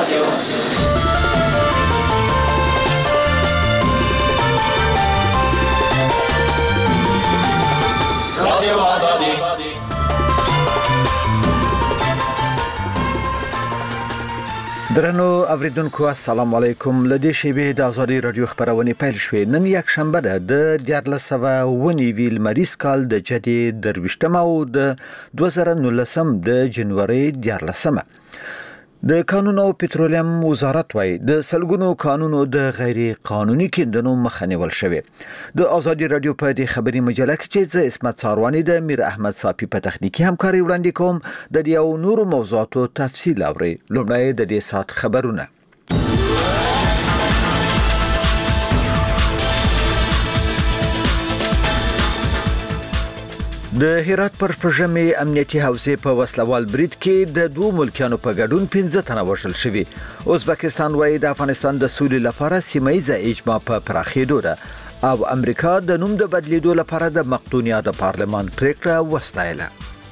رادیو آزادی. درنو اوریدونکو السلام علیکم. لدې شیبې د آزادي رادیو خبرونه پیل شوې. نن یک شنبه ده د 1409 لمریز کال د جدي درویشتمه او د 2019 د جنوري 14مه. د قانون او پټرولیم وزارت وايي د سلګونو قانونو د غیر قانوني کیندنو مخه نیول شوې. د آزادي رادیو په دې خبري مجله کې چې ز اسمت ساروانی د میر احمد صافي په تخنیکی همکاري وړاندې کوم د دې او نورو موضوعاتو تفصیل اوري. لومړی د دې سات خبرونه. د هرات پر پرژمي امنیتي حوزې په وسلوال برید کې د دوه ملکانو په ګډون 15 تنه وژل شوي. ازبکستان وايي د افغانستان د سولې لپاره سیمه‌ییزه اجماع په پراخېدو ده او امریکا د نوم د بدلیدو لپاره د مقدونیا د پارلمان پریکړه وستایله.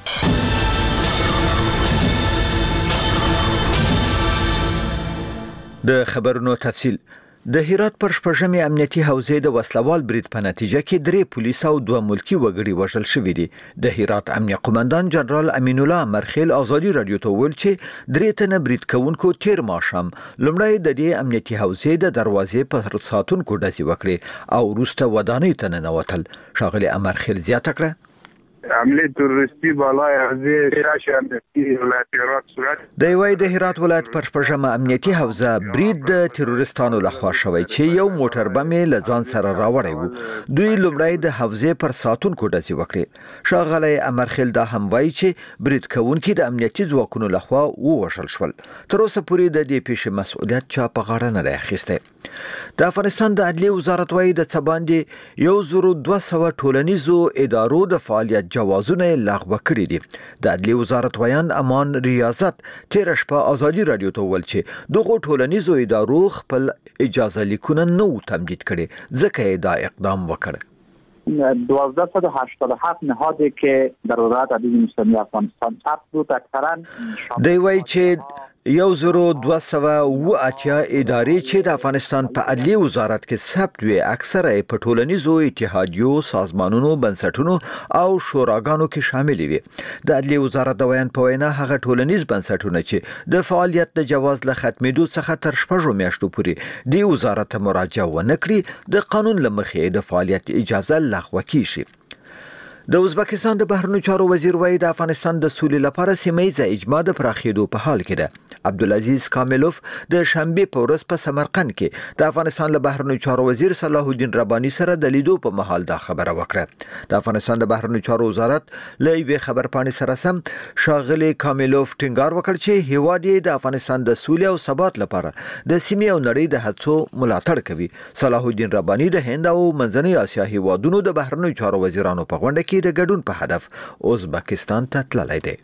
د خبرونو تفصیل. د هرات پر شپږمې امنیتي حوزې د وسلوال برید په نتیجه کې 3 پولیس او 2 ملکی وګړي وژل شوي دي. د هرات امنیه قومندان جنرال امین الله مرخیل آزادي رادیو ته ویل چې 3 تنه برید کوونکو تیر ماښام لومړی د دې امنیتي حوزې د دروازې په ساتونکو ډزې وکړې او وروسته ودانۍ ته ننوتل. ښاغلي امرخیل زیاته کړه عملیه تروریستی بالای حوزه شاش امنیتی ولایت هرات صورت د هرات ولایت پر شپږمه امنیتي حوزه برید د تروریستانو لخوا شوی چې یو موټر بم له ځان سره راوړی وو. دوی لومړی د حوزې پر ساتونکو ډزې وکړې. ښاغلی امرخیل دا هم وایي چې برید کوونکي د امنیتي ځواکونو لخوا ووژل شول. تر اوسه پورې د دې پیښې مسؤلیت چا په غاړه نه دی اخیستی. د افغانستان د عدلیې وزارت وايي د څه باندې 1200 ټولنیزو ادارو د فعالیت جوازونه لغوه کړي دي. د عدلیې وزارت ویان امان ریاضت تیر شپه آزادي رادیو ته ویل چې دغه ټولنیزو ادارو خپل اجازه لیکونه نو تمدید کړي ځکه یې دا اقدام وکړ. 1287 نهادی که در وزارت عدلیه اسلامی افغانستان ثبت بود اکثرا دی وایي چې 1280 ادارې چې د افغانستان په عدلیه وزارت کې ثبت وي اکثره په ټولنیزو اتحادیو، سازمانونو، بنسټونو او شوراګانو کې شامل وي. د عدلیه وزارت د ویان په وینا هغه ټولنیز بنسټونه چې د فعالیت د جواز له ختمېدو څخه تر 6 میاشتو پورې د وزارت مراجعه ونه کړي د قانون لمخې د فعالیت اجازه لغوه کیږي. د ازبکستان د بهرنیو چارو وزیر وايي د افغانستان د سولې لپاره سیمه‌ییزه اجماع د پراخېدو په حال کې ده. عبدالعزیز کاملوف د شنبه په ورځ په سمرقند کې د افغانستان له بهرنیو چارو وزیر صلاح الدین رباني سره د لیدو په مهال دا خبره وکړه. د افغانستان د بهرنیو چارو وزارت له یوې خبرپاڼې سره سم ښاغلي کاملوف ټینګار وکړ چې هیواد یې د افغانستان د سولې او ثبات لپاره د سیمې او نړۍ د هڅو ملاتړ کوي. صلاح الدین رباني د هند او منځنۍ اسیا هیوادونو د بهرنیو چارو وزیرانو په غونډه کې د ګډون په هدف ازبکستان ته تللی دی.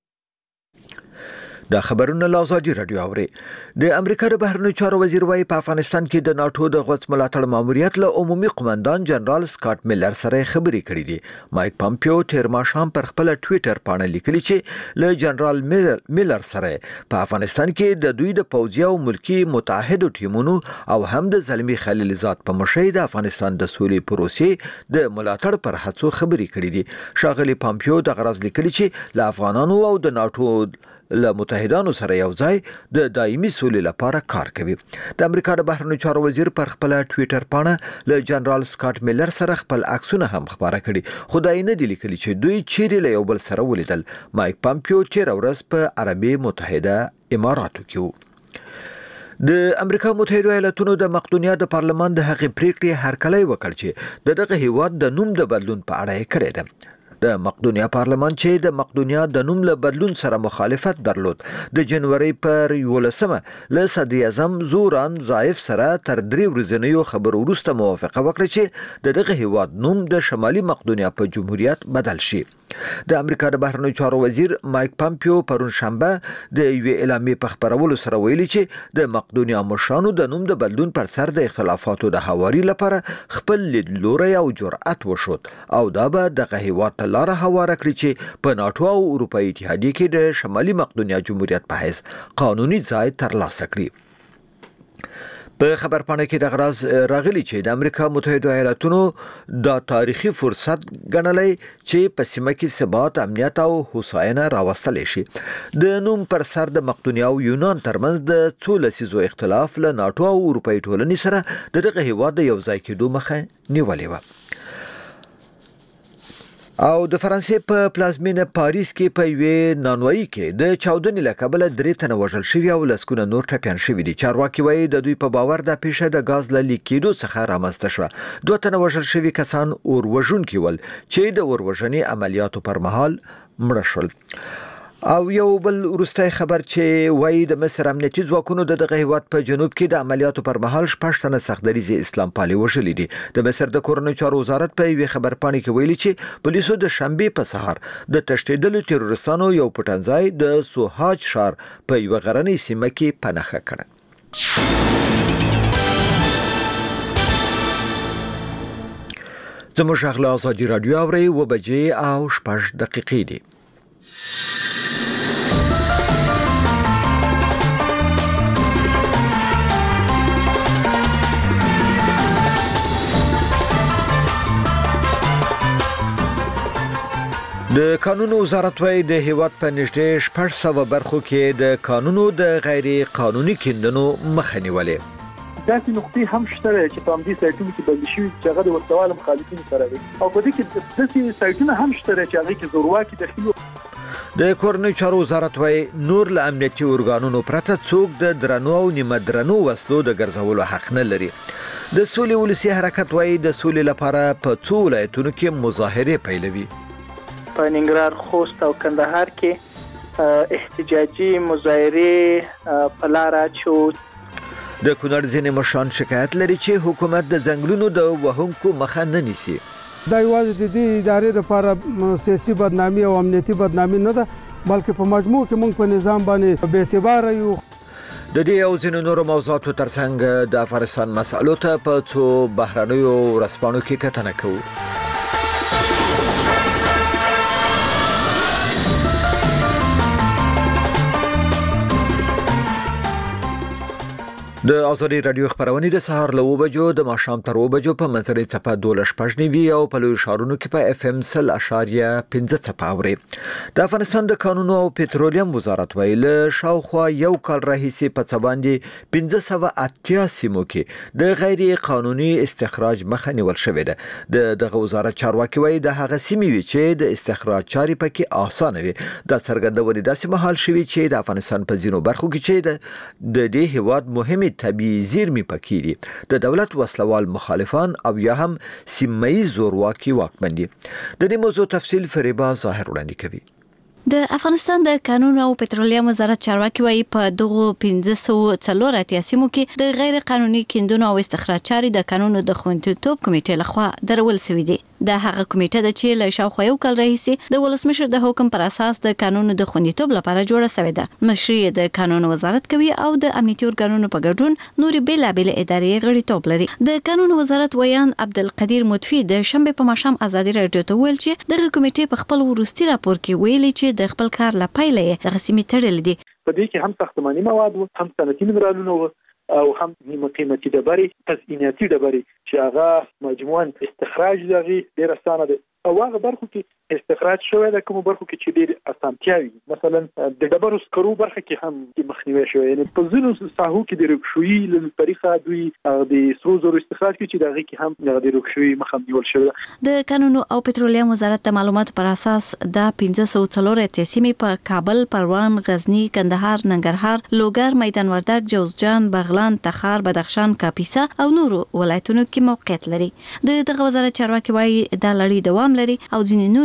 د خبرونو له آزادي رادیو اوري. د امریکا د بهرنیو چارو وزیر وايي په افغانستان کې د ناتو د غوڅ ملاتړ ماموریت له عمومي قومندان جنرال سکاټ میلر سره خبرې کړې دي. مایک پامپیو تیر ماښام پر خپل ټوئیټر باندې لیکلي چې له جنرال میلر سره په افغانستان کې د دوی د پوځي او ملکی متحدو ټیمونو او هم د زلمی خلیلزاد په مشرۍ د افغانستان د سولې پروسې د ملاتړ پر هڅو خبرې کړې دي. ښاغلي پامپیو د غرض لیکلي چې له افغانانو او د ناتو له متحدانو سره یو ځای د دایمي سولې لپاره کار کوي. د امریکا د بهرنیو چارو وزیر پر خپل ټوئیټر باندې له جنرال سکاټ میلر سره خپل عکسونه هم خبره کړي. خدای نه دی لیکلي چې دوی چیرې له یو بل سره ولیدل. مایک پامپیو تیر ورځ په عربي متحده اماراتو کې د امریکا متحده ایالاتونو د مقدونیا د پارلمان د هغې پریکړې هرکلی وکړ چې دغه هیواد د نوم د بدلون په اړه یې کړې ده. د مقدونیا پارلمان چې د مقدونیا د نوم له بدلون سره مخالفت درلود د جنوري پر 11مه له صدر اعظم زوران ظایف سره تر 3 ورځنیو خبرو وروسته موافقه وکړه چې دغه هیواد نوم د شمالي مقدونیا په جمهوریت بدل شي. د امریکا د بهرنیو چارو وزیر مایک پامپیو پرون شنبه د یوې اعلامیې په خبرولو سره ویلي چې د مقدونیا مشرانو د نوم د بدلون پر سر د اختلافاتو د هواري لپاره خپل لیدلوري او جرأت وشود او دا به د هیواد ته لاره هواره کړي چې په ناتو او اروپאי اتحادیه کې د شمالي مقدونیا جمهوریت په حیث قانوني ځای ترلاسه کړي. په خبرپاڼه کې د غراز راغلي چې د امریکا متحده ایالاتونو د تاریخي فرصت ګڼلای چې په سیمه کې ثبات، امنیت او هوساینه راوستل شي. د نوم پر سر د مقدونیا او یونان ترمنځ د څو لسیزو اختلاف له ناتو او اروپאי ټولنې سره دغه هیواد د یوځای کېدو مخه نیولې و. او د فرانسې په پلازمینه پاریس کې په یوې نانوایی کې د چاودنې له کبله 3 تنه وژل شوي او لسګونه نور ټپیان شوي دي. چارواکي وایي د دوی په باور د پیښه د غاز له لیک کېدو څخه رامنځته شوه. 2 تنه وژل شوي کسان اور وژونکي ول چې د اور وژنې عملیاتو پر مهال مړه شول. او یو بل وروستي خبر چې وایي د مصر امنیتي ځواکونو دغه هیواد په جنوب کې د عملیاتو پر مهال 6 تنه سختدریزي اسلام پالي وژلي دي. د مصر د کورنیو چارو وزارت په یوه خبرپاڼه کې ویلي چې پولیسو د شنبه په سهار د تشدیدلو تروریستانو یو پټنځای د سوهاج ښار په یوه غرنۍ سیمه کې پنهخه کړ. زموږ غلا ازادي رادیو اوري و بجې او 6 دقیقې دي. د قانونو وزارت وايي د هیواد په نږدې 600 برخو کې د قانونو د غیر قانوني کیندنو مخه نیولې. داسې نقطې هم شته چې په همدې سایټونو کې بندي شوي چې هغه د ورتوال مخالفینو سره دي او په دې کې داسې سایټونه هم شته چې هغه کې زورواکي داخلي. د کورنیو چارو وزارت وايي نور له امنیتي ارګانونو پرته څوک د درنو او نیمه درنو وسلو د ګرځولو حق نه لري. د سولې ولسی حرکت وايي د سولې لپاره په څو ولایتونو کې مظاهره پیلوي. په ننګرهار، خوست او کندهار کې احتجاجي مظاهره په لار اچو. د کونړ ځینې مشران شکایت لري چې حکومت د ځنګلونو د وهونکو مخه نه نیسي. دا یوازې د دې ادارې لپاره سیاسي بدنامي او امنیتي بدنامي نه ده بلکې په مجموع کې موږ په نظام باندې بې اعتباره یو. د دې او ځینو نورو موضوعاتو ترڅنګ د افغانستان مسألو ته په څو بهرنیو ورځپاڼو کې کتنه کوو. د ازادي رادیو خبرونه د سهار له 9 بجو د ماښام تر 9 بجو په منځري چپه 12.9 او په لوی شهرونو کې په اف ام 0.5 چپه اوري. د افغانستان د قانونو او پټرولیم وزارت ویل شاوخوا یو کال راهیسې په څباندې 1580 سیمو کې د غیر قانوني استخراج مخه نیول شوې ده. دغه وزارت چارواکي وایي د هغه سیمې وی چې د استخراج چاري پکې اسانه وي. د څرګندونې داسې مهال شوی چې د افغانستان په ځینو برخو کې چې د دې هیواد مهمه طبيعي زیرمې پکې دي د دولت وسلوال مخالفان او یا هم سیمه‌یز زورواکي واکمن دي. د دې موضوع تفصیل فریبا ظاهر وړاندې کوي. د افغانستان د قانون او پټرولیم وزارت چارواکي وايي په دغه 1540 سیمو کې د غیر قانوني کیندونو او استخراج چاري د قانونو د خوندیتوب کمیټې لخوا درول شوې دي. د هغه کمیټه د چې له شاوخوا یو کال راهیسې د ولسمشر د حکم پر اساس د قانونو د خوندیتوب لپاره جوړه شوې ده. مشري د قانون وزارت کوي او د امنیتي ارګانونو په ګډون نوري بیلابل ادارې غړیتوب لري. د قانون وزارت ویان عبدالقدیر مطفی د شنبه په ماښام ازادي رادیو ته ویل چې د کمیټې په خپل ورستي راپور کې ویلي چې د خپل کار لپاره د غسیمې تړل دي. په دې کې هم ساختماني مواد او هم صنعتي منرالونه او هم نیمه قیمتي ډبرې تزئیناتي ډبرې چې هغه مجموعاً استخراج دغه ډیر اسانه ده او هغه برخو کې استخراج شوی د کوم برخو کې چې ډیر اسانتیاوي مثلا د ډبرو سکرو برخه کې هم مخنیوي شوی یعنی په ځینو ساحو کې د رکشوي له طریقه دوی د سرو زرو استخراج کې چې دغه کې هم د رکشوي مخه نیول شوی. د قانون او پټرولیم وزارت د معلوماتو پر اساس د 1540 سیمې په کابل، پروان، غزنی، کندهار، ننګرهار، لوګر، میدان وردګ، جوزجان، بغلان، تخار، بدخشان، کاپیسا او نورو ولایتونو کې موقعیت لري. دغه وزارت چارواکي وايي دا لړۍ دوام لري او ځینې نور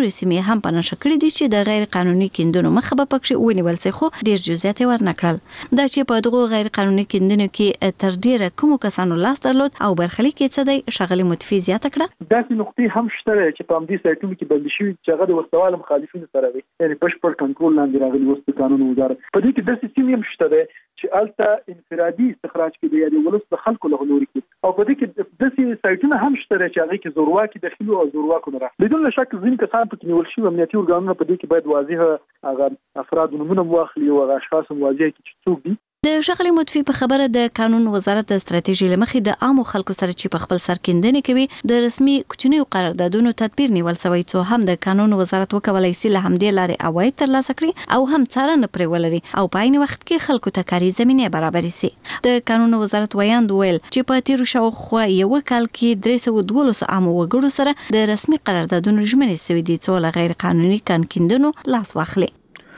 نورې سیمې هم په نښه کړې دي چې د غیر قانوني کیندونو مخه به پکې ونیول شي، خو ډیر جزئیات ورنکړل. دا چې په دغه غیر قانوني کیندنو کې تر ډیره کومو کسانو لاس درلود او برخلیک یې څه دی، ښاغلي متفي زیاته کړه. داسې نقطې هم شته چې په همدې سایټونو کې بندي شوي چې هغه د وسوال مخالفینو سره وي، یعنې بشپړ کنټرول لاندې راغلي اوس د قانون وزارت. په دې کې داسې سیمې هم شته چې هلته انفرادي استخراج کېدی، یعنې ولس د خلکو له لوري کې، او په دې کې داسې سایټونه هم شته چې هغې کې زورواکي داخلي او زورواکو نه راغلي. بدون شک ځینې کسان پکې نیول شوي، امنیتي ارګانونه په دې کې باید واضح هغه افراد نومونه واخلي او هغه اشخاص هم واضح کړي چې څوک دي. د ښاغلي متفي په خبره د قانون وزارت د ستراتیژي لمخې د عامو خلکو سره چې په خپل سر کیندنې کوي د رسمي کوچنیو قراردادونو تدبیر نیول شوی، څو هم د قانون وزارت وکولای شي له همدې لارې عواید ترلاسه کړي او هم څارنه پرې ولري او په عین وخت کې خلکو ته کاري زمینه برابر شي. د قانون وزارت ویاند ویل چې په تیرو شاوخوا یو کال کې 312 عامو وګړو سره د رسمي قراردادونو ژمنې شوي دي څو له غیر قانوني کیندنو لاس واخلي.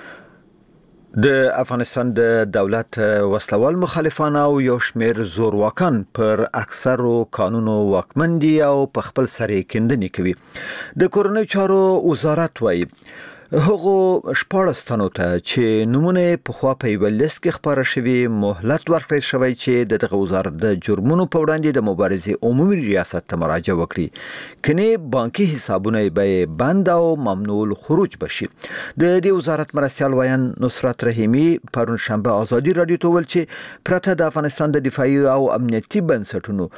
د افغانستان د دولت وسلوال مخالفان او یو شمېر زورواکان پر اکثرو قانونو واکمن دي او په خپل سر کیندنې کوي. د کورنۍ چارو وزارت وايي هغه 14 تنو ته چې نمونه په خوا په یو لیست کې خبره شوی مهلت ورکړل شوی چې دغه وزارت د جرمونو په وړاندې د مبارزې عمومي ریاست ته مراجعه وکړي، کني بانکي حسابونه به بند او ممنوع الخروج بشي. د دې وزارت مرستیال ویان نصرت رحیمی پرون شنبه ازادي رادیو ته ویل چې پرته د افغانستان د دفاعي او امنیتي بنسټونو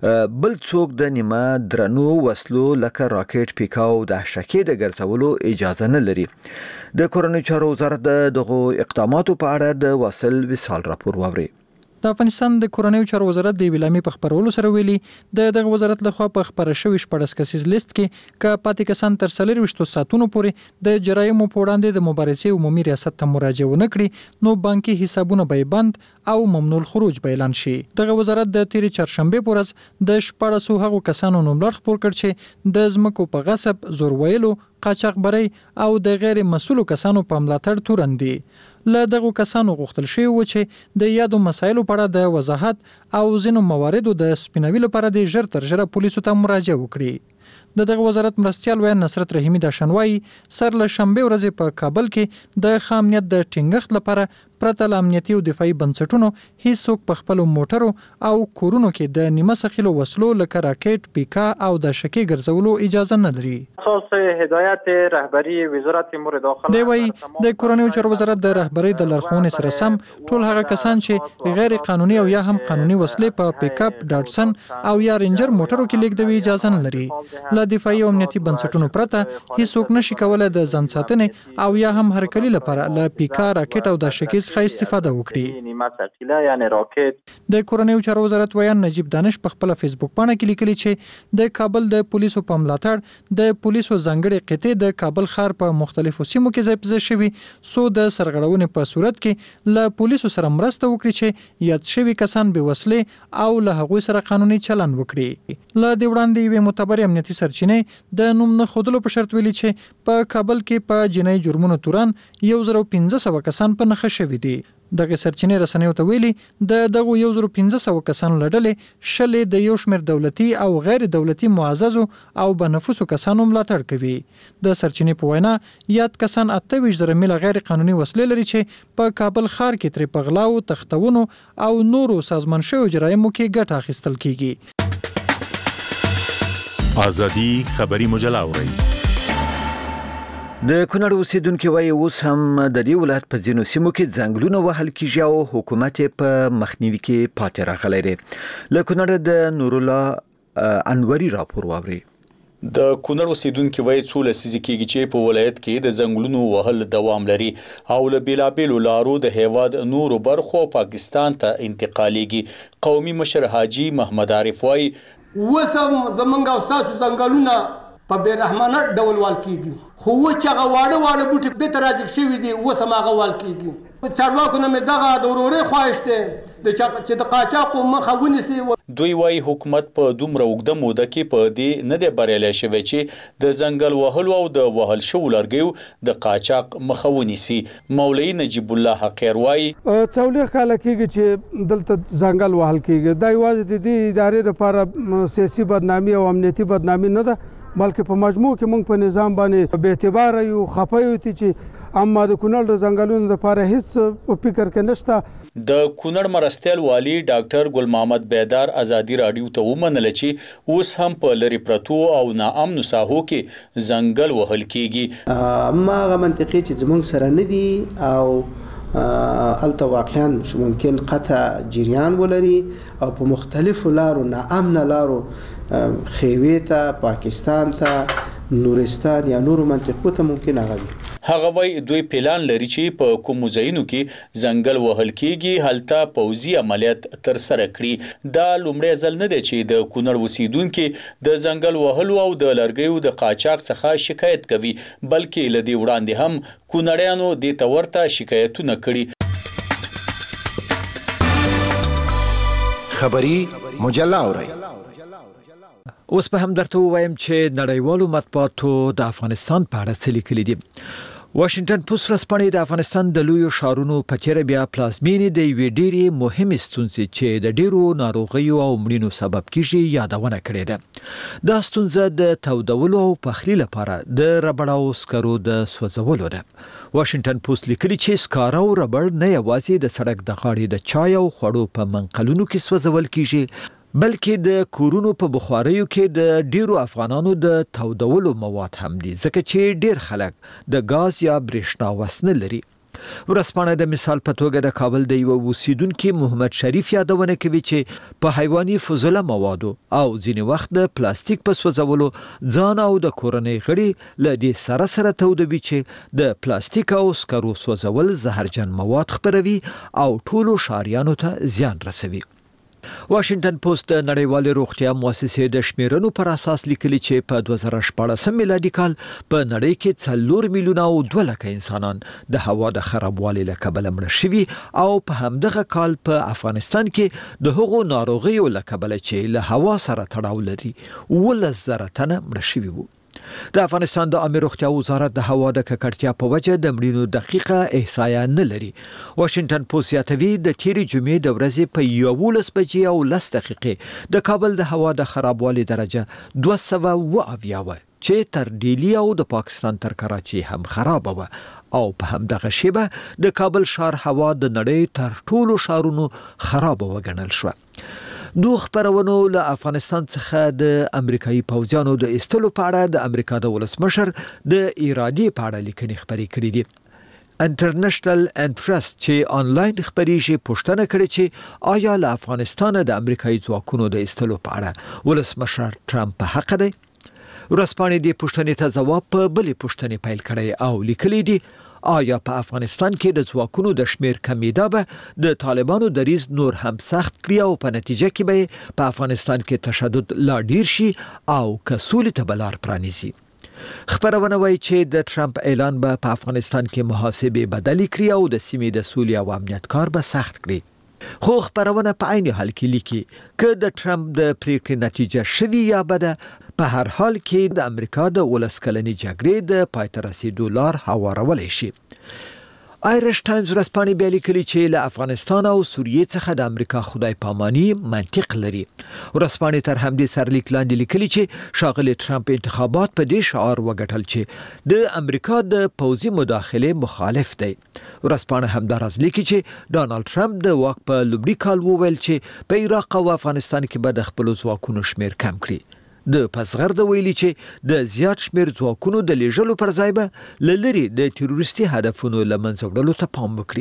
بل څوک د نیمه درنو وسلو لکه راکټ پیکاو د حشکې د ګرځولو اجازه نه لري. د کورنۍ چارو وزارت دغه اقداماتو په اړه د واصل وصال راپور واوري. د افغانستان د کورنۍ چارو وزارت د ویلامي په خبرولو سره ویلي دغه وزارت لخوا په خبره شوی 14 کسیز لیست کې ک پاتې کسان تر 24 ساعتونو پورې د جرایمو په وړاندې د مبارزې عمومي ریاست ته مراجعه ونکړي نو بانکي حسابونه به بند او ممنوع الخروج به اعلان شي. دغه وزارت د تیری چهارشنبه په ورځ د 14 هغو کسانو نوملړ خپور کړ چې د ځمکو په غصب، زور ویلو، قاچاقبرۍ او د غیر مسؤلو کسانو په ملاتړ تورندي. له دغه کسانو غوښتل شوی و چې د یادو مسایلو په اړه د وضاحت او ځینو مواردو د سپینوي لپاره د ژر تر ژره پولیسو ته مراجعه وکړي. دغه وزارت مرستیال ویان نصرت رحیمی د شنوای سر له شنبه ورځې په کابل کې د خامنیت د ټینګښت لپاره پرته له امنیتي او دفاعي بنسټونو هیڅوک په خپل موټرو او کورونو کې د نیمه ثقيلو وسلو لکه راکټ، پیکا او د شکې ګرځولو اجازه نه لري. اساس هدایت رهبری وزارت امور داخله دی وی د کورنۍ چارو وزارت د رهبری د لارښوونې سره سم ټول هغه کسان چې غیر قانوني او یا هم قانوني وسلې په پیک اپ، ډاټسن او یا رینجر موټرو کې لیږدوي اجازه نه لري. له دفاعي او امنیتي بنسټونو پرته هیڅوک نشي کولای د ځان ساتنې او یا هم هرکلي لپاره له پیکا، راکټ او د شکې څخه استفاده وکړي. نیمه ثقيله یعنی راکټ. د کورنۍ چارو وزارت ویان نجیب دانش په خپل فیسبوک باندې کې لیکلي چې د کابل د پولیسو په ملاتړ د پولیسو ځانګړي قطعې د کابل ښار په مختلفو سیمو کې ځای په ځای شوي سو د سرغړونې په صورت کې له پولیسو سره مرسته وکړي چې یاد شوي کسان به وسلې او له هغوی سره قانوني چلند وکړي. له دې وړاندې یوې معتبرې امنیتي سرچینې د نوم نه ښودلو په شرط ویلي چې په کابل کې په جنایي جرمونو توران 1500 کسان په نښه شوي دي. دغه سرچینې رسنیو ته ویلي د دغه 1500 کسانو لړلې شلې د یو شمېر دولتي او غیر دولتي معززو او بنفوسو کسانو ملاتړ کوي. د سرچینې په وینا یاد کسان 28,000 میله غیر قانوني وسلې لري چې په کابل ښار کې تر پغلاو، تختونو او نورو سازمان شویو جرایمو کې ګټه اخیستل کیږي. ازادي خبري مجله اوري. د کونړ اوسیدونکو وايي اوس هم د دې ولایت په ځینو سیمو کې ځنګلونه وهل کیږي او حکومت په مخنیوي کې پاتې راغلی دی. له کونړ د نور الله انوري راپور واوري. د کونړ اوسیدونکو وايي څو لسیزې کېږي چې په ولایت کې د ځنګلونو وهل دوام لري او له بیلابیلو لارو د هیواد نورو برخو پاکستان ته انتقالیږي. قومي مشر حاجی محمد عارف وايي وسم زمونږ او تاسو ځنګلونه په بیرحمانه ډول وال کیږي، خو چې هغه واړه بوټي به تراجک شوي دي اوس هم هغه وال کیږي. چارواکو نه مې دغه د ورورۍ خواهش دی چې د قاچاقو مخه ونیسي. دوی وايي حکومت په دومره اوږده موده کې په دې نه دی بریالی شوی چې د ځنګل وهلو او د وهل شوو لرګیو د قاچاق مخه ونیسي. مولوي نجیب الله حقیر وايي 40 کاله کېږي چې دلته ځنګل وهل کېږي. دا یوازې د دې ادارې لپاره سیاسي بدنامي او امنیتي بدنامي نه ده بلکې په مجموع کې موږ په نظام باندې بې اعتباره یو خفه یو چې اما د کونړ د ځنګلونو لپاره هیڅ په فکر کې نشته. د کونړ مرستیال والی ډاکټر ګل محمد بیدار ازادي رادیو ته ومنل چې اوس هم په لری پرتو او ناامن ساحو کې ځنګل وهل کیږي. ما غو منطقي چې زمونږ سره نه دي او الته واقعا ممکن قطع جریان ولري او په مختلفو لارو ناامن لارو خیوي ته پاکستان ته نورستان یا نورو منطقو ته ممکن هغه وي. هغه وای دوی پلان لري چې په کوم ځایونو کې ځنګل وهل کیږي هلته پوځي عملیات تر سره کړي. دا لومړی ځل نه دی چې د کونړ اوسیدونکو د ځنګل وهلو او د لرګیو د قاچاق څخه شکایت کوي بلکې لدی وړاندې هم کونړیانو د تورته شکایتونه کړي. خبری مجله اوري. اوس په هم درته وایم چې نړیوالو مطبوعاتو د افغانستان په اړه څه لیکلي دي. واشنگټن پوسټ ورځپاڼې د افغانستان د لویو ښارونو په تیر بیا پلازمینې د یوې ډېرې مهمې ستونزې چې د ډېرو ناروغیو او مړینو سبب کیږي یادونه کړې ده. دا ستونزه د تودولو او پخلي لپاره د ربړ او سکرو د سوځولو ده. واشنگټن پوسټ لیکلي چې سکاره او ربړ نه یوازې د سړک د غاړې د چای او خوړو په منقلونو کې سوځول کیږي بلکې د کورونو په بخاریو کې د ډیرو افغانانو د تودولو مواد هم دي ځکه چې ډیر خلک د غاز یا برېښنا وس نه لري. ورځپاڼه د مثال په توګه د کابل د یو اوسیدونکو محمد شریف یادونه کوي چې په حیواني فضله موادو او ځینې وخت د پلاستیک په سوځولو ځان او د کورنۍ غړي له دې سره تودوي چې د پلاستیک او سکرو سوځول زهرجن مواد خپروي او ټولو ښاریانو ته زیان رسوي. واشنگټن پوسټ د نړیوالې روغتیا مؤسسې د شمیرنو پر اساس لیکلي چې په 2014 میلادي کال په نړۍ کې 4 میلیونه او 2 لک انسانان د هوا د خرابوالي له کبله مړ شوي او په همدغه کال په افغانستان کې د هغو ناروغیو له کبله چې له هوا سره تړاو لري 1,000 تنه مړ شوي وو. د افغانستان د عامه روغتیا وزارت د هوا د ککړتیا په وجه د مړینو دقیقه احصایه نه لري. واشنگټن پوسټ یادوي د تیرې جمعې د ورځې په 11 بجې او 10 دقیقې د کابل د هوا د خرابوالي درجه 270 چې تر ډیلی او د پاکستان تر کراچي هم خراب و او په همدغه شیبه د کابل ښار هوا د نړۍ تر ټولو ښارونو خراب وګڼل شو. دوه خبرونو له افغانستان څخه د امریکایي پوځیانو د استلو په اړه د امریکا د ولسمشر د ارادې په اړه لیکنې خبرې کړې دي. انټرنیشنل انټرست چې آنلاین خبرېږي پوښتنه کړې چې آیا له افغانستان د امریکایي ځواکونو د استلو په اړه ولسمشر ټرمپ په حق دی. ورځپاڼې د پوښتنې ته ځواب په بلې پوښتنې پیل کړی او لیکلي دي آیا په افغانستان کې د ځواکونو د شمیر کمیدا به د طالبانو دریځ نور هم سخت کړي او په نتیجه کې به په افغانستان کې تشدد لا ډیر شي او کسول ته بلار پرانیزي. خبرونه وايي چې د ټرمپ اعلان به په افغانستان کې محاسبه بدلی کړي او د سیمې د سولې او امنیت کار به سخت کړي. خو خبرونه په عین حال کې لیکي چې د ټرمپ د پریکړې نتیجه شوی یا بده په هر حال کې د امریکا د 19 کلنې جګړې د پای ته رسیدو لار هوارولای شي. آیرش ټایمز ورځپاڼې بیا لیکلي چې له افغانستان او سوریې څخه د امریکا خدای پاماني منطق لري. ورځپاڼې تر همدې سرلیک لاندې لیکلي چې ښاغلي ټرمپ انتخابات په دې شعار وګټل چې د امریکا د پوځي مداخله مخالف دی. ورځپاڼه همداراز لیکي چې ډانلډ ټرمپ د واک په لومړي کال وویل چې په عراق او افغانستان کې به د خپل ځواکونو شمیر کم کړي. د پسغرد ویلي چې د زیات شمیر ځواکونو د لیږلو پر ځای به لری د تروریستي هدفونو لمنځه وړلو ته پام وکړي.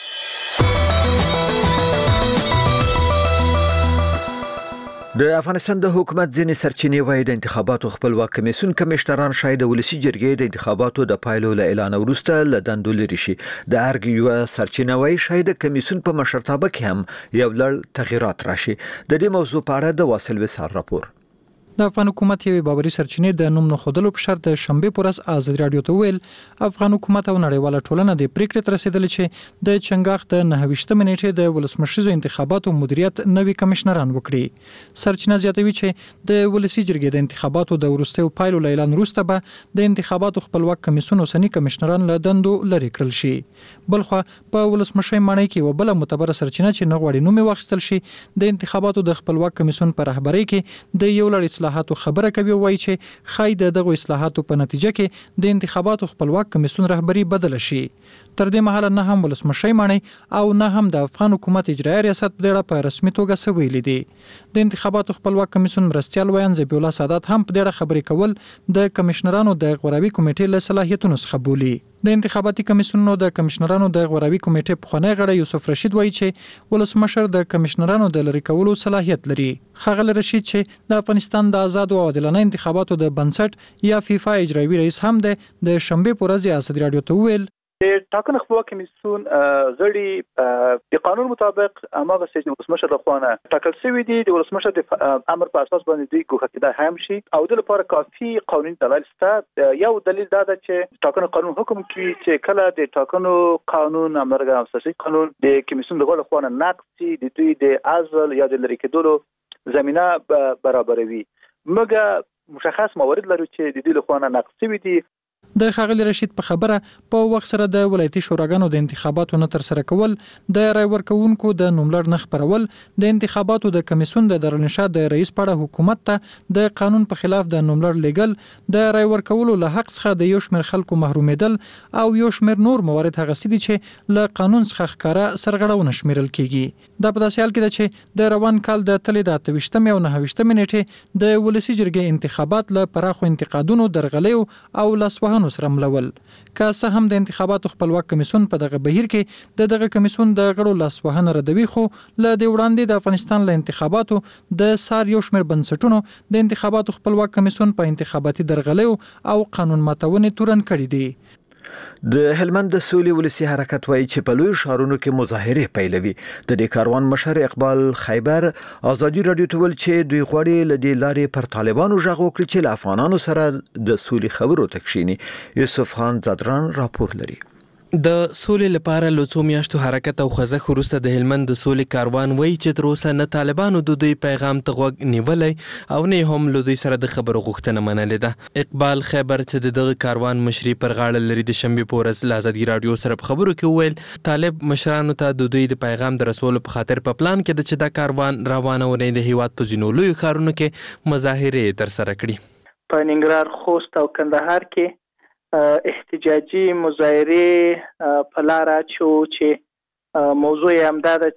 د افغانستان د حکومت ځینې سرچینې وايي د انتخاباتو خپلواک کمیسیون کمشنران شاید د ولسی جرګې د انتخاباتو د پایلو له اعلان وروسته له دندو لري شي. د ارګ یو سرچینه وايي شاید کمیسیون په مشرتابه کې هم یو لړ تغیرات راشي. د دې موضوع په اړه د واصل وسار راپور. د افغان حکومت یوې باوري سرچینې د نوم نخودلو په شرط د شنبه پر ورځ آزاد رادیو ته ویل افغان حکومت او نړیواله ټولنه د پریکړې تر رسیدلې چې د چنګاخ د 29 منېټې د ولسمشریزو انتخاباتو مدیریت نوي کمشنران وکړي. سرچینه زیاتوي چې د ولسی جرګې د انتخاباتو د وروستیو پایلو اعلان وروسته به د انتخاباتو خپلواک کمیسیون اوسنی کمشنران له دندو لري کړل شي. بلخو په ولسمشری مانای کې وبله معتبره سرچینه چې نغوړي نوم واخیستل شي د انتخاباتو د خپلواک کمیسیون پر رهبری کې د یو لړ اصلاحاتو خبره کوي او وایي چې خای دغه اصلاحاتو په نتیجه کې د انتخاباتو خپلواک کمیسیون رهبری بدل شي. تر دې مهاله نه هم ولسمشي مانی او نه هم د افغان حکومت اجرایي ریاست په ډېر په رسمي توګه سویل دي. د انتخاباتو خپلواک کمیسیون مرستيال ویان ذبیح الله سادات هم په ډېر خبرې کول د کمشنرانو د غوراوي کمیټې له صلاحیتونو څخه بولي. د انتخاباتي کمیسیونونو د کمشنرانو د غوراوي کمیټې پخوانی غړی یوسف رشید وایي چې ولسمشر د کمشنرانو د لری کولو صلاحیت لري. ښاغلی رشید چې د افغانستان د آزاد او عادلانه انتخاباتو د بنسټ یا فیفا اجرایي رئیس هم د شنبه په ورځ ازادي رادیو ته وویل د ټاکنو خپلواک کمیسیون غړي د قانون مطابق هغه چې ولسمشر لخوا ټاکل شوی دي د ولسمشر د امر په اساس باندې دوی ګوښه کېدای هم شي او د لپاره کافي قانوني دلایل شته. یو دلیل دا ده چې ټاکنو قانون حکم کوي چې کله د ټاکنو قانون امرګه اساسي قانون د کمیسیون دغه لخوا نقض شي د دوی د عزل یا د لری کېدلو زمينه برابروي. مګر مشخص موارد لري چې د دوی لخوا نقض شوی دي. د ښاغلي رشید په خبره په وخت سره د ولایتي شوراګانو د انتخاباتو نه تر سره کول، د رای ورکوونکو د نوملړ نه خپرول، د انتخاباتو د کمیسیون د دارالانشا د رئیس په اړه حکومت ته د قانون په خلاف د نوملړ لیږل، د رای ورکولو له حق څخه د یو شمېر خلکو محرومیدل او یو شمېر نور موارد هغه څه دي چې له قانون څخه ښکاره سرغړونه شمیرل کیږي. دا په داسې حال کې ده چې د روان کال د تلې د 28 او 29 نیټې د ولسی جرګې انتخابات له پراخو انتقادونو، درغلیو او لاسوهنو سره ملول. که څه هم د انتخاباتو خپلواک کمیسیون په دغه بهیر کې دغه کمیسیون د غړو لاسوهنه ردوي، خو له دې وړاندې د افغانستان له انتخاباتو د سار یو شمېر بنسټونو د انتخاباتو خپلواک کمیسیون په انتخاباتي درغلیو او قانون ماتونې تورن کړي دي. د هلمند د سولې ولسی حرکت وایي چې په لوی ښارونو کې مظاهره پیلوي. د دې کاروان مشر اقبال خیبر ازادي رادیو ته ویل چې دوی غواړي له دې لارې پر طالبانو غږ وکړي چې له افغانانو سره د سولې خبرو ته کښیني. یوسف خان زادران راپور لري. د سولې لپاره له څو میاشتو حرکت او خوځښت وروسته د هلمند د سولې کاروان وایي چې تر اوسه نه طالبانو د دوی پیغام ته غوږ نیولی او نه هم له دوی سره د خبرو غوښتنه منلې ده. اقبال خیبر چې دغه کاروان مشري پر غاړه لري د شنبې په ورځ له ازادي رادیو سره په خبرو کې وویل طالب مشرانو ته د دوی د پیغام د رسولو په خاطر په پلان کې د چې دا کاروان روانه ورې د هیواد په ځینو لویو ښارونو کې مظاهرې ترسره کړي. په ننګرهار، خوست او کندهار کې احتجاجي مظاهرې په لار اچو چې موضوع یې همدا ده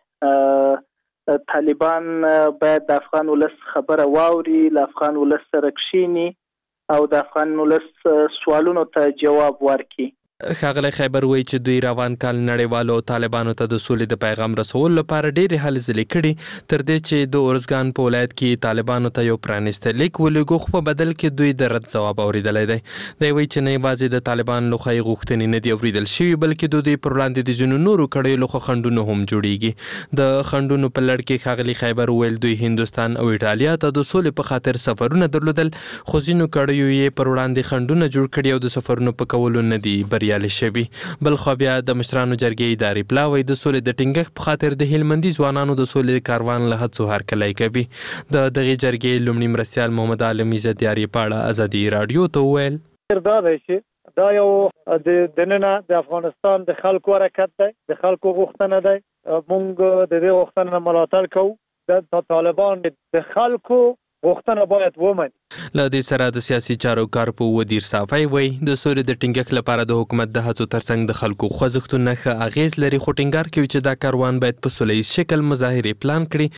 چې طالبان باید د افغان ولس خبره واوري، له افغان ولس سره کښیني او د افغان ولس سوالونو ته جواب ورکړي. ښاغلی خیبر وایي چې دوی روان کال نړیوالو طالبانو ته د سولې د پیغام رسول لپاره ډېرې هلې ځلې کړي، تر دې چې د اورزګان په ولایت کې طالبانو ته یو پرانیسته لیک ولېږو، خو په بدل کې دوی د رد ځواب اورېدلی دی. دی وایي چې نه یوازې د طالبانو لخوا یې غوښتنې نه دي اورېدل شوي، بلکې د دوی پر وړاندې د ځینو نورو کړیو لخوا خنډونه هم جوړېږي. د خنډونو په لړ کې ښاغلي خیبر وویل دوی هندوستان او ایټالیا ته د سولې په خاطر سفرونه درلودل، خو ځینو کړیو یې پر وړاندې خنډونه جوړ کړي او د سفرونو په کولو نه دي بریالي شوي. بل خو بیا د مشرانو جرګې ادارې پلاوی د سولې د ټینګښت په خاطر د هلمندي ځوانانو د سولې کاروان له هڅو هرکلی کوي. د دغې جرګې لومړي مرستیال محمد عالم عزتیاري په اړه ازادي رادیو ته وویل دا دی چې دا یو د ننه د افغانستان د خلکو حرکت دی، د خلکو غوښتنه دی. موږ د دې غوښتنه ملاتړ کوو. د طالبان د خلکو غوښتنه باید ومني. له دې سره د سیاسي چارو کارپو ودیر صافی وایي د سولې د ټینګښت لپاره د حکومت د هڅو ترڅنګ د خلکو خوځښتونه ښه اغیز لري، خو ټینګار کوي چې دا کاروان باید په سوله ییز شکل مظاهرې پلان کړي.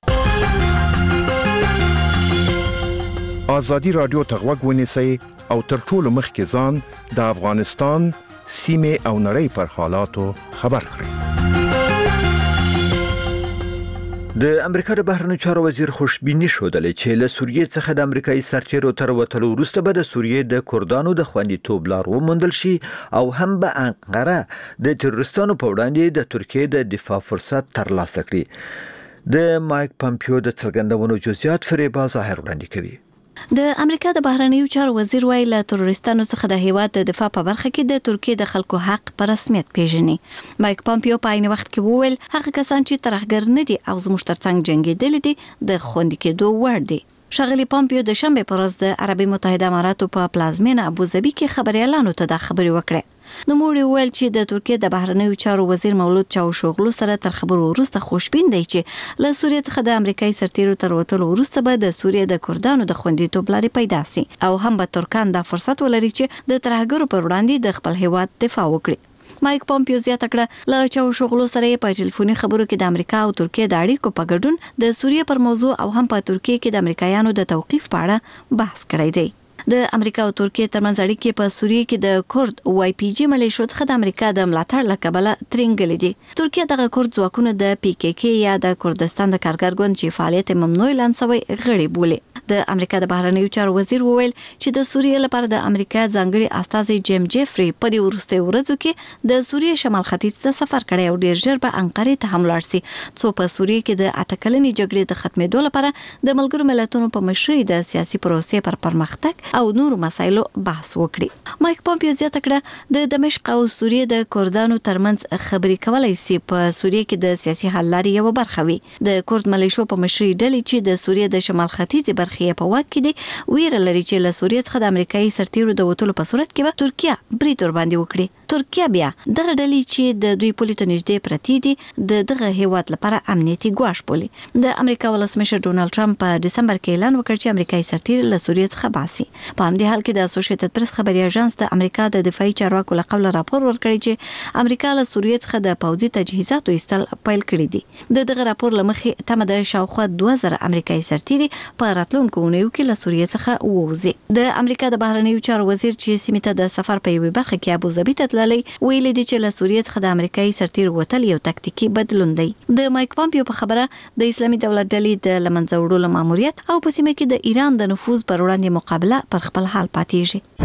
ازادي رادیو ته غوږ ونیسئ او تر ټولو مخکې ځان د افغانستان، سیمې او نړۍ پر حالاتو خبر کړئ. د امریکا د بهرنیو چارو وزیر خوشبیني ښودلې چې له سوریې څخه د امریکایي سرتیرو تر وتلو وروسته به د سوریې د کردانو د خوندیتوب لار وموندل شي او هم به انقره د تروریستانو په وړاندې د ترکیې د دفاع فرصت ترلاسه کړي. د مایک پامپیو د څرګندونو جزئیات فریبا ظاهر وړاندې کوي. د امریکا د بهرنیو چارو وزیر وایي له تروریستانو څخه د هیواد د دفاع په برخه کې د ترکیې د خلکو حق په رسمیت پیژني. مایک پامپیو په عین وخت کې وویل هغه کسان چې ترهګر نه دي او زموږ ترڅنګ جنگیدلي دي د خوندي کېدو وړ دي. ښاغلي پامپیو د شنبه پر ورځ د عربي متحده اماراتو په پلازمینه ابوظبي کې خبريالانو ته د خبري وکړه. نو موږ ویل چې د ترکیه د بهرنیو چارو وزیر مولود چاوشوغلو سره تر خبرو وروسته خوشبین دی چې له سوریې څخه د امریکایي سرتیرو تر وتلو وروسته به د سوریې د کردانو د خوندیتوب لارې پیدا سي او هم به ترکان دا فرصت ولري چې د ترهګرو پر وړاندې د خپل هیواد دفاع وکړي. مایک پامپیو زیاته کړه له چاوشوغلو سره په ټلیفوني خبرو کې د امریکا او ترکیه د اړیکو په ګډون د سوریې پر موضوع او هم په ترکیه کې د امریکایانو د توقیف په اړه بحث کړی دی. د امریکا او ترکیه ترمنځ اړیکې په سوریې کې د کورد وای پی جی ملیشو څخه د امریکا د ملاتړ له کبله ترنګلې دي. ترکیه دغه کورد ځواکونه د پی کې کې یا د کردستان د کارګر ګوند چې فعالیت ممنوع اعلان شوی غړي بولي. د امریکا د بهرنیو چارو وزیر وویل چې د سوریې لپاره د امریکا ځانګړي استازي جیم جیفري په دې وروستي ورځو کې د سوریې شمال ختیځ ته سفر کړی او ډیر ژر به انقره ته هم لاړ شي څو په سوریې کې د اتکلنې جګړې د ختمېدو لپاره د ملګرو ملتونو په مشرۍ د سیاسي پروسې پر پرمختګ او نورو مسایلو بحث وکړي. مایک پامپیو زیاته کړه د دمشق او سوریې د کردانو ترمنځ خبري کولای شي په سوریې کې د سیاسي حل لارې یو برخه وي. د کورد ملیشو په مشرۍ ډلې چې د سوریې د شمال ختیځ برخې په واک کې دي ویره لري چې له سوریې څخه د امریکایي سرتیرو د وټولو په صورت کې به ترکیه برید ور باندې وکړي. ترکیه بیا دغه ډلې چې د دوی پولیسو نږدې پرتی دي دغه هیواد لپاره امنیتي ګواښ بولي. د امریکا ولسمشر ډونالد ټرمپ په دسمبر کې اعلان وکړ چې امریکایي سرتیر له سوریې څخه باسي. په همدې حال کې د اسوسییټډ پریس خبري اژانس د امریکا د دفاعي چارواکو له قبل راپور ورکړی چې امریکا له سوریې څخه د پوځي تجهیزاتو ایستل پیل کړی دي. دغه راپور لمخې تمه د شاوخوا 2000 امریکایي سرتیري په راتلونکو اونیو کې له سوریې څخه ووځي. د امریکا د بهرنیو چارو وزیر چې سیمې ته د سفر په یوه برخه کې ابوظبي ته تللی ویلي دی چې له سوریې څخه د امریکایي سرتیر وتل یو تکتیکي بدلون دی. د مایک پامپیو په خبره د اسلامي دولت ډلې د لمنځه وړلو ماموریت او په سیمه کې د ایران د نفوذ پر وړاندې مقابله پر خپل حال پاتېږي.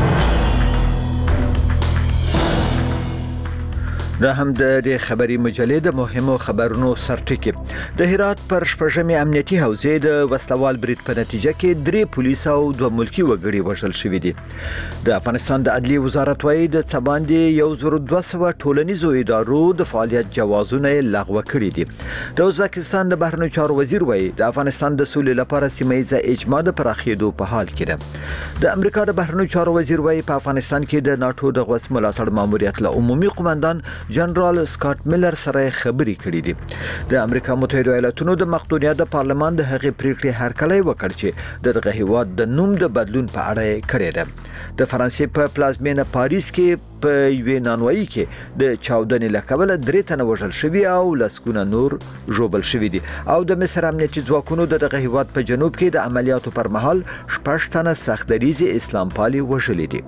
دا هم د خبري مجلې د مهمو خبرونو سرټکی. د هرات پر شپږمې امنیتي حوزې د وسلوال برید په نتیجه کې 3 پولیس او 2 ملکی وګړي وژل شوي دي. د افغانستان د عدلي وزارت وايي د څباندې 1200 ټولنیزو ادارو د فعالیت جوازونه لغوه کړي دي. د ازبکستان د بهرنیو چارو وزیر وايي د افغانستان د سولې لپاره سیمه اجماع د پراخېدو په حال کې ده. د امریکا د بهرنیو چارو وزیر وايي په افغانستان کې د ناتو د غوث ملاتړ ماموریت له عمومي قومندان جنرال سکاٹ میلر سره خبري کړې دي. د امریکا متحده ایالاتونو د مقدونیا د پارلمان د هغې پریکړې هرکلی وکړ چې دغه هیواد د نوم د بدلون په اړه کړې ده. د فرانسې په پلازمینه پاریس کې په یوې نانوایي کې د چاودنې له کبله 3 تنه وژل شوي او لسګونه نور ژوبل شوي دي او د مصر امنیتي ځواکونو دغه هیواد په جنوب کې د عملیاتو پر مهال 6 تنه سختدریزي اسلام پالي وژلي دي.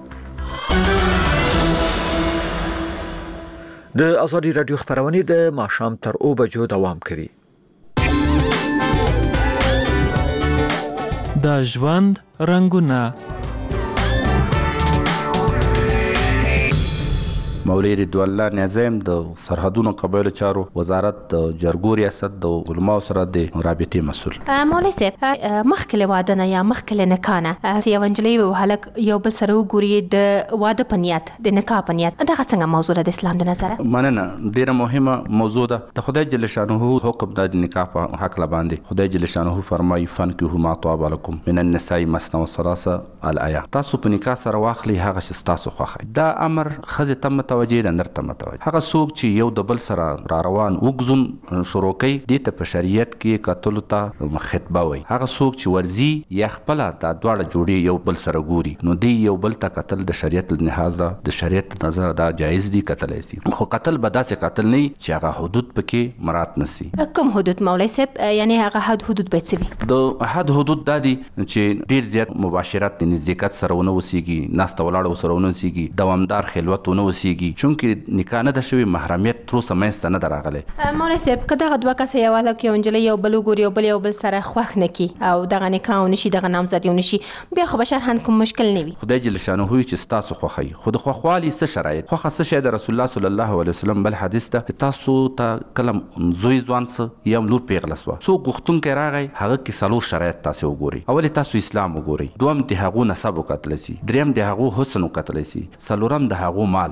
د ازادي رادیو خبرونه د ماښام تر 2 بجو دوام کوي. د ژوند رنگونه مولوی رضوان الله نظام د سرحدونو قبایلو چارو وزارت د جرګو ریاست د علماء سره د رابطې مسؤل. مولوی صاحب مخکله واده نه یا مخکله نکانه یو انجلۍ وهلک یو بل سره وګوري د واده پنیات د نکاح پنیات دغه څنګه موضوع د اسلام د نظره؟ مننه، ډیره مهمه موضوع ده. د خدای جل شانه حکم د نکاح په حق باندې خدای جل شانه فرمایي فنکحوا ما طاب لكم من النساء مثنى وثلاث الآیه. تاسو په نکاح سره واخلي هغه چې تاسو خوښه. دا امر خزه تم متوجه ده نر ته متوجه. هغه څوک چې یو د بل سره را روان وګزون شروع کوي د ته په شریعت کې قتل ته خطبه وي. هغه څوک چې ورزي یا خپل د دواړه جوړي یو بل سره ګوري نو دی یو بل ته قتل د شریعت لحاظ د شریعت نظر دا جایز دي قتل شي. خو قتل به داسې قتل نه چې هغه حدود پکې مرات نسی. کوم حدود مولوی صاحب؟ یعنی هغه حدود به څه وي؟ د حدود دادي چې ډیر زیات مباشرت نزدېکت سره ونه وسیږي، ناسته ولاړه سره ونه وسیږي، دوامدار خلوت ونه وسیږي چونکه نکاح نه د شوی محرمیت تر اوسه منځته نه راغلی. مولوی صاحب که دغه دوه کسه یو هلک یو نجلۍ یو بل وګوري یو بل سره خوښ نه کي او دغه نکاح ونشي دغه نامزدي ونشي بیا خو به شرحاً کوم مشکل نه وي. خدای جل شانه چې ستاسو خوښوي خو د خوښوالي څه شرایط خوښه څه شی د رسول الله صلی الله علیه وسلم بل حدیث ته تاسو ته کلم زوی ځوان څه یا لور پیغله سوه څوک غوښتونکی راغی هغه کې څلور شرایط تاسو وګورئ. اول تاسو اسلام وګورئ، دوم د هغو نسب وکتلی سي، دریم د هغو حسن وکتلی سي، څلورم د هغو مال. پیغمبر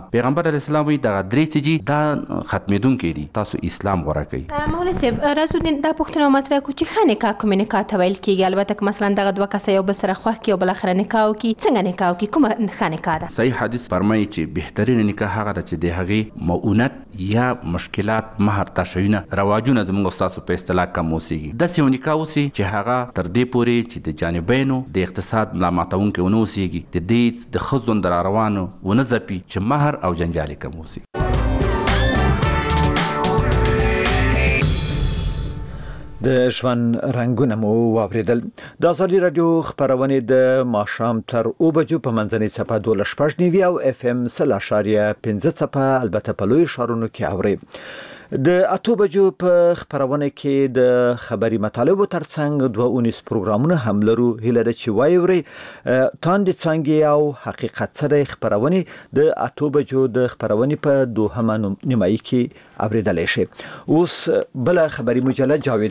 پیغمبر علیه السلام وی د 3 سیجی دا ختمېدونکې دي تاسو اسلام غوړه کوي. مولوی صاحب رسول دا پوښتنه مطرح کو چې خانه کا کوم نکاح ته ویل کیږي البته مثلا دغه دوه کس یو بل سره خوښ کی او بل اخر نکاح کی څنګه نکاح کی کوم خانه کا ده. صحیح حدیث فرمایي چې بهترین نکاح هغه چې د هغه مؤونت یا مشکلات مہر تشوینه رواجونه زموږ استاد په اصطلاح کم اوسېږي. د سیو نکاح اوسي چې هغه تر دې پوري چې د جانبینو د اقتصاد ملامتونکو ونه اوسېږي د دې د خزون در روانو ونه زپي چې مہر او جنجال کم اوسي. د ژوند رنگونه مو واوریدل. د آزادي رادیو خبرونه د ماښام تر 2 بجو په منځنۍ صفه 12.9 او اف ام 0.15 صفه البته په لوی شارونو کې اوري. د 8 بجو په خبرونه کې د خبري مطالبه ترڅنګ 2 پروګرامونه هم لرو. هله د چي وایوري تاند څنګه او حقیقت سره خبرونه د 8 بجو د خبرونه په دوهمه نیمایي کې اوریدل شي. اوس بل خبري مجله جاوید